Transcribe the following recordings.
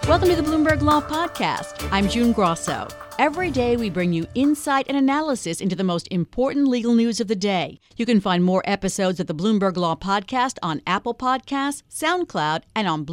Welcome to the Bloomberg Law Podcast. I'm June Grosso. Every day we bring you insight and analysis into the most important legal news of the day. You can find more episodes of the Bloomberg Law Podcast on Apple Podcasts, SoundCloud, and on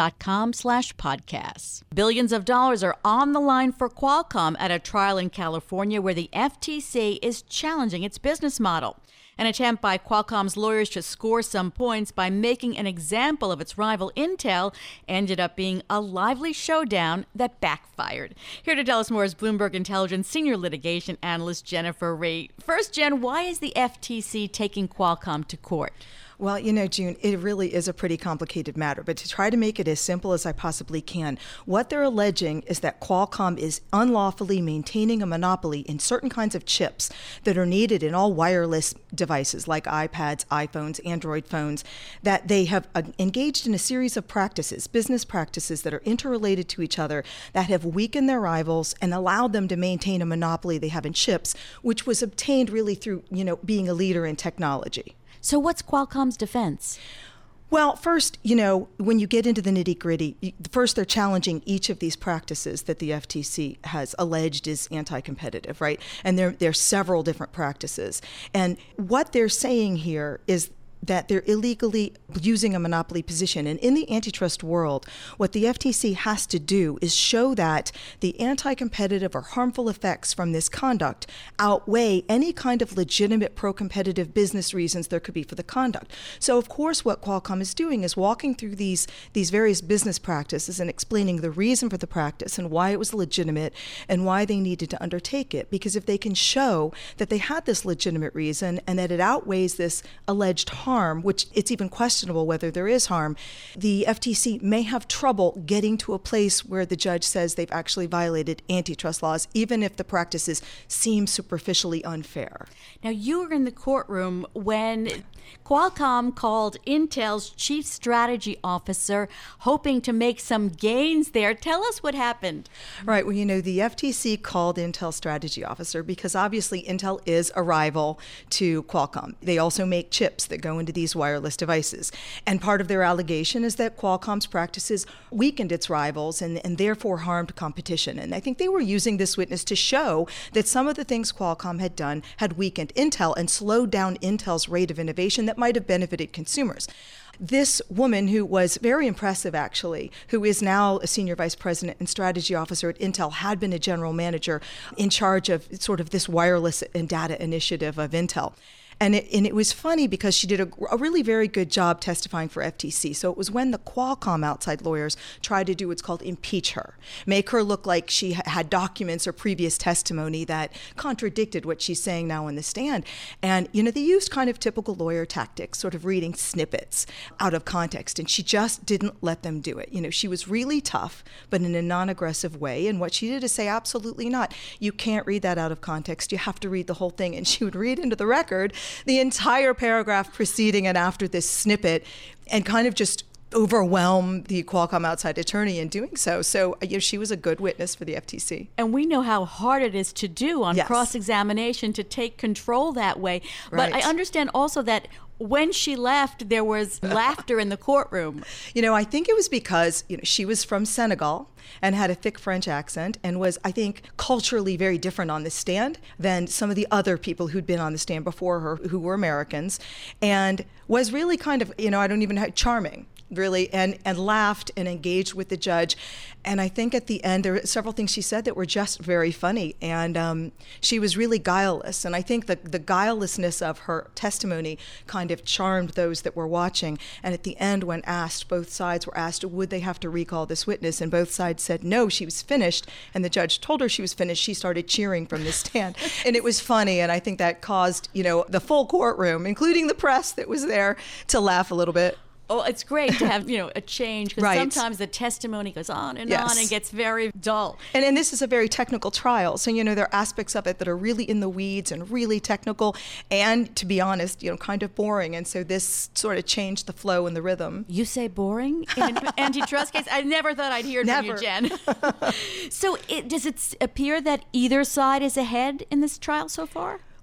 Bloomberg.com/podcasts. Billions of dollars are on the line for Qualcomm at a trial in California where the FTC is challenging its business model. An attempt by Qualcomm's lawyers to score some points by making an example of its rival Intel ended up being a lively showdown that backfired. Here to tell us more is Bloomberg Intelligence senior litigation analyst Jennifer Ray. First, Jen, why is the FTC taking Qualcomm to court? Well, you know, June, it really is a pretty complicated matter, but to try to make it as simple as I possibly can, what they're alleging is that Qualcomm is unlawfully maintaining a monopoly in certain kinds of chips that are needed in all wireless devices like iPads, iPhones, Android phones, that they have engaged in a series of practices, business practices that are interrelated to each other that have weakened their rivals and allowed them to maintain a monopoly they have in chips, which was obtained really through, being a leader in technology. So what's Qualcomm's defense? Well, first, when you get into the nitty-gritty, first they're challenging each of these practices that the FTC has alleged is anti-competitive, right? And there are several different practices. And what they're saying here is that they're illegally using a monopoly position. And in the antitrust world, what the FTC has to do is show that the anti-competitive or harmful effects from this conduct outweigh any kind of legitimate pro-competitive business reasons there could be for the conduct. So, of course, what Qualcomm is doing is walking through these various business practices and explaining the reason for the practice and why it was legitimate and why they needed to undertake it. Because if they can show that they had this legitimate reason and that it outweighs this alleged harm, which it's even questionable whether there is harm, the FTC may have trouble getting to a place where the judge says they've actually violated antitrust laws, even if the practices seem superficially unfair. Now, you were in the courtroom when Qualcomm called Intel's chief strategy officer, hoping to make some gains there. Tell us what happened. Right. Well, the FTC called Intel's strategy officer because obviously Intel is a rival to Qualcomm. They also make chips that go into these wireless devices. And part of their allegation is that Qualcomm's practices weakened its rivals and therefore harmed competition. And I think they were using this witness to show that some of the things Qualcomm had done had weakened Intel and slowed down Intel's rate of innovation that might have benefited consumers. This woman, who was very impressive, actually, who is now a senior vice president and strategy officer at Intel, had been a general manager in charge of sort of this wireless and data initiative of Intel. And it was funny because she did a really very good job testifying for FTC. So it was when the Qualcomm outside lawyers tried to do what's called impeach her, make her look like she had documents or previous testimony that contradicted what she's saying now on the stand. And, they used kind of typical lawyer tactics, sort of reading snippets out of context. And she just didn't let them do it. She was really tough, but in a non-aggressive way. And what she did is say, absolutely not. You can't read that out of context. You have to read the whole thing. And she would read into the record the entire paragraph preceding and after this snippet and kind of just overwhelm the Qualcomm outside attorney in doing so. So she was a good witness for the FTC. And we know how hard it is to do on Yes. cross-examination to take control that way. Right. But I understand also that when she left, there was laughter in the courtroom. I think it was because, she was from Senegal and had a thick French accent and was, I think, culturally very different on the stand than some of the other people who'd been on the stand before her who were Americans, and was really kind of, I don't even know, charming. Really, and laughed and engaged with the judge. And I think at the end, there were several things she said that were just very funny. And she was really guileless. And I think the guilelessness of her testimony kind of charmed those that were watching. And at the end, when both sides were asked, would they have to recall this witness? And both sides said no, she was finished. And the judge told her she was finished. She started cheering from the stand. And it was funny. And I think that caused, the full courtroom, including the press that was there, to laugh a little bit. Oh, it's great to have, a change, because Right. sometimes the testimony goes on and Yes. on and gets very dull. And this is a very technical trial. So, there are aspects of it that are really in the weeds and really technical and, to be honest, kind of boring. And so this sort of changed the flow and the rhythm. You say boring in an antitrust case? I never thought I'd hear it from you, Jen. So does it appear that either side is ahead in this trial so far?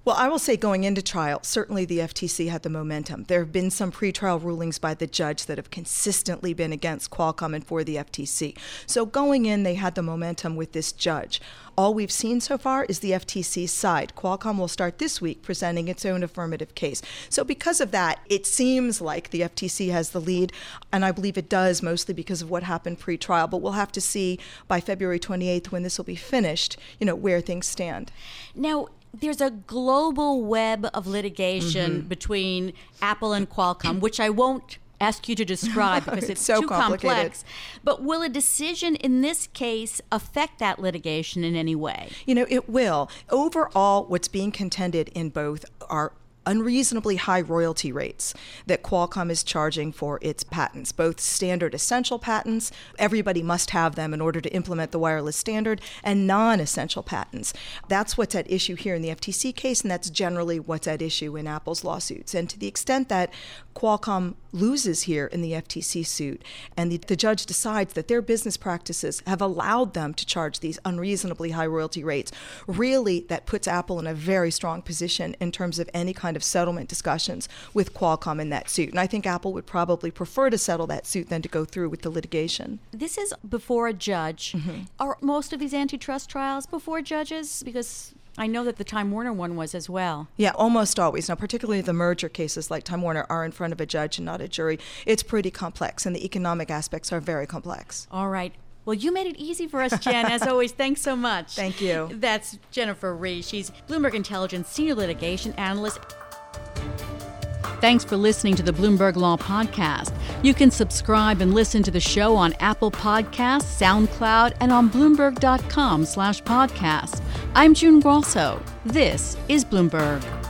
Well, I will say going into trial, certainly the FTC had the momentum. There have been some pretrial rulings by the judge that have consistently been against Qualcomm and for the FTC. So going in, they had the momentum with this judge. All we've seen so far is the FTC's side. Qualcomm will start this week presenting its own affirmative case. So because of that, it seems like the FTC has the lead, and I believe it does mostly because of what happened pre-trial. But we'll have to see by February 28th, when this will be finished, where things stand. Now, there's a global web of litigation between Apple and Qualcomm, which I won't ask you to describe because it's so too complex. But will a decision in this case affect that litigation in any way? It will. Overall, what's being contended in both are unreasonably high royalty rates that Qualcomm is charging for its patents, both standard essential patents, everybody must have them in order to implement the wireless standard, and non-essential patents. That's what's at issue here in the FTC case, and that's generally what's at issue in Apple's lawsuits. And to the extent that Qualcomm loses here in the FTC suit, and the judge decides that their business practices have allowed them to charge these unreasonably high royalty rates, really that puts Apple in a very strong position in terms of any kind of settlement discussions with Qualcomm in that suit. And I think Apple would probably prefer to settle that suit than to go through with the litigation. This is before a judge. Are most of these antitrust trials before judges? Because I know that the Time Warner one was as well. Yeah, almost always. Now, particularly the merger cases like Time Warner are in front of a judge and not a jury. It's pretty complex, and the economic aspects are very complex. All right. Well, you made it easy for us, Jen. As always, thanks so much. Thank you. That's Jennifer Rie. She's Bloomberg Intelligence Senior Litigation Analyst. Thanks for listening to the Bloomberg Law Podcast. You can subscribe and listen to the show on Apple Podcasts, SoundCloud, and on Bloomberg.com/podcast. I'm June Grosso. This is Bloomberg.